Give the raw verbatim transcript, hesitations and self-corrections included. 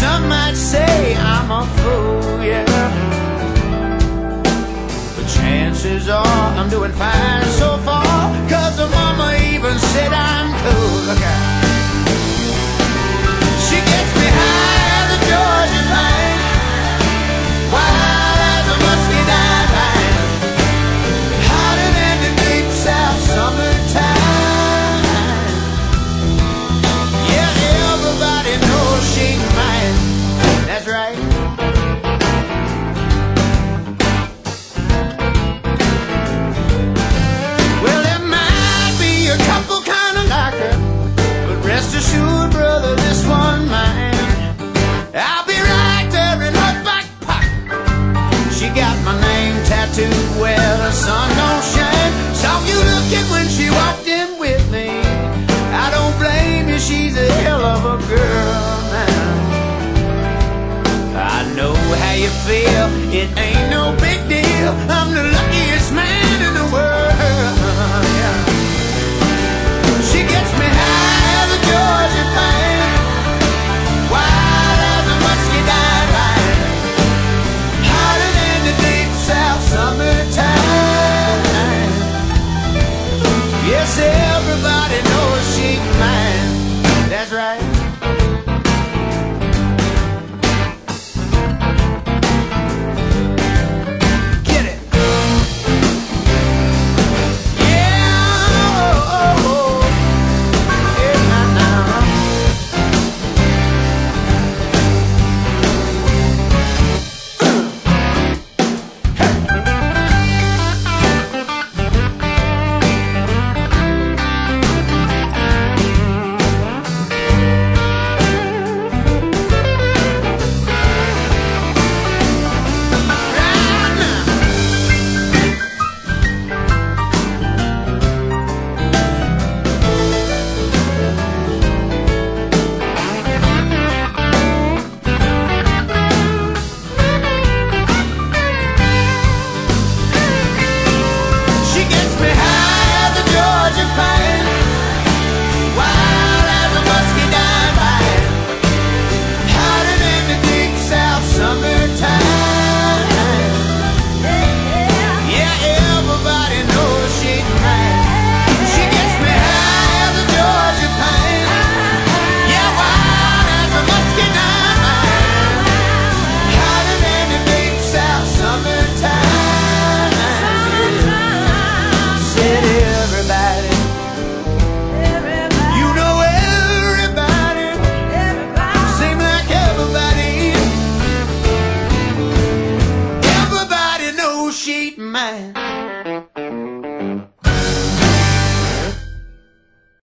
Some might say I'm a fool, yeah, but chances are I'm doing fine so far, 'cause the mama even said I'm cool. Look out. She gets me high as a Georgia pine, wild as a muscadine vine, hotter than the deep south summertime. Yeah, everybody knows she's mine. That's right. Well, there might be a couple kind of like her, but rest assured, brother, this one mine. I'll be right there in her back pocket. She got my name tattooed where the sun don't shine. Saw you looking when she walked in with me. I don't blame you, she's a hell of a girl now. I know how you feel, it ain't